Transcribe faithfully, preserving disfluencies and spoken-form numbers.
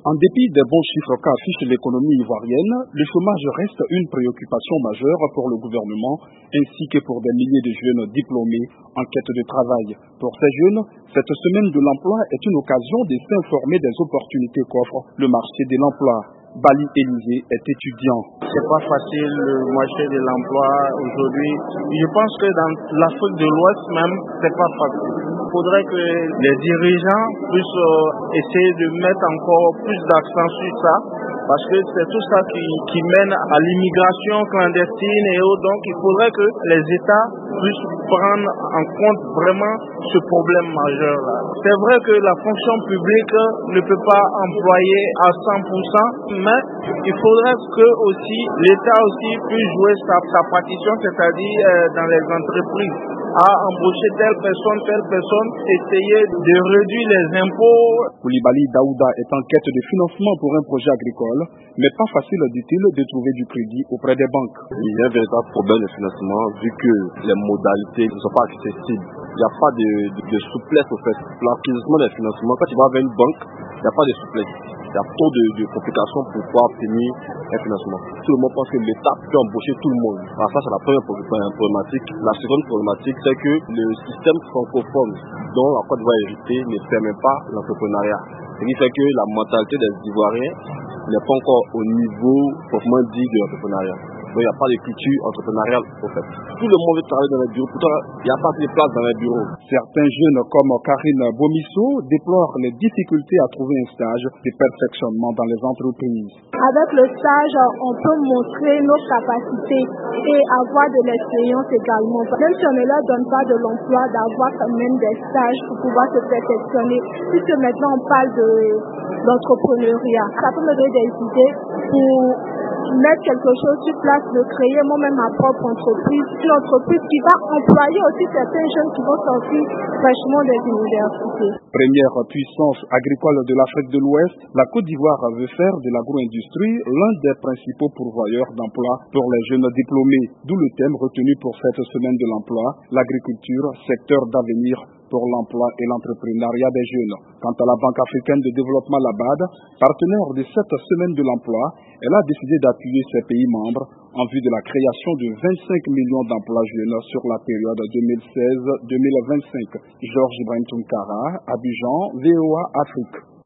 En dépit des bons chiffres qu'affiche l'économie ivoirienne, le chômage reste une préoccupation majeure pour le gouvernement ainsi que pour des milliers de jeunes diplômés en quête de travail. Pour ces jeunes, cette semaine de l'emploi est une occasion de s'informer des opportunités qu'offre le marché de l'emploi. Bali Élisée est étudiant. C'est pas facile le marché de l'emploi aujourd'hui. Je pense que dans l'Afrique de l'Ouest même, c'est pas facile. Il faudrait que les dirigeants puissent essayer de mettre encore plus d'accent sur ça, parce que c'est tout ça qui, qui mène à l'immigration clandestine et autres. Donc il faudrait que les États puissent prendre en compte vraiment ce problème majeur-là. C'est vrai que la fonction publique ne peut pas employer à cent pour cent, mais il faudrait que aussi l'État aussi puisse jouer sa, sa partition, c'est-à-dire euh, dans les entreprises, à embaucher telle personne, telle personne, essayer de réduire les impôts. Koulibaly Daouda est en quête de financement pour un projet agricole, mais pas facile, dit-il, de trouver du crédit auprès des banques. Il y a un véritable problème de financement vu que les modalités ne sont pas accessibles. Il n'y a pas de, de, de souplesse au fait. L'acquisition des financements, quand tu vas vers une banque, il n'y a pas de souplesse. Il y a trop de, de complications pour pouvoir obtenir un financement. Tout le monde pense que l'État peut embaucher tout le monde. Alors ça, c'est la première problématique. La seconde problématique, c'est que le système francophone dont la Côte d'Ivoire est héritée ne permet pas l'entrepreneuriat. Ce qui fait que la mentalité des Ivoiriens n'est pas encore au niveau proprement dit de l'entrepreneuriat. Donc il n'y a pas de culture entrepreneuriale au fait. Tout le monde veut travailler dans les bureaux, pourtant il n'y a pas assez de place dans les bureaux. Certains jeunes comme Karine Bomisso déplorent les difficultés à trouver un stage de perfectionnement dans les entreprises. Avec le stage, on peut montrer nos capacités et avoir de l'expérience également. Même si on ne leur donne pas de l'emploi, d'avoir quand même des stages pour pouvoir se perfectionner. Puisque maintenant on parle de l'entrepreneuriat, ça peut me donner des idées pour mettre quelque chose sur place, de créer moi-même ma propre entreprise, une entreprise qui va employer aussi certains jeunes qui vont sortir fraîchement des universités. Première puissance agricole de l'Afrique de l'Ouest, la Côte d'Ivoire veut faire de l'agro-industrie l'un des principaux pourvoyeurs d'emplois pour les jeunes diplômés, d'où le thème retenu pour cette semaine de l'emploi, l'agriculture, secteur d'avenir pour l'emploi et l'entrepreneuriat des jeunes. Quant à la Banque africaine de développement, la B A D, partenaire de cette semaine de l'emploi, elle a décidé d'appuyer ses pays membres en vue de la création de vingt-cinq millions d'emplois jeunes sur la période deux mille seize deux mille vingt-cinq. Georges Ibrahim Tounkara, Abidjan, V O A Afrique.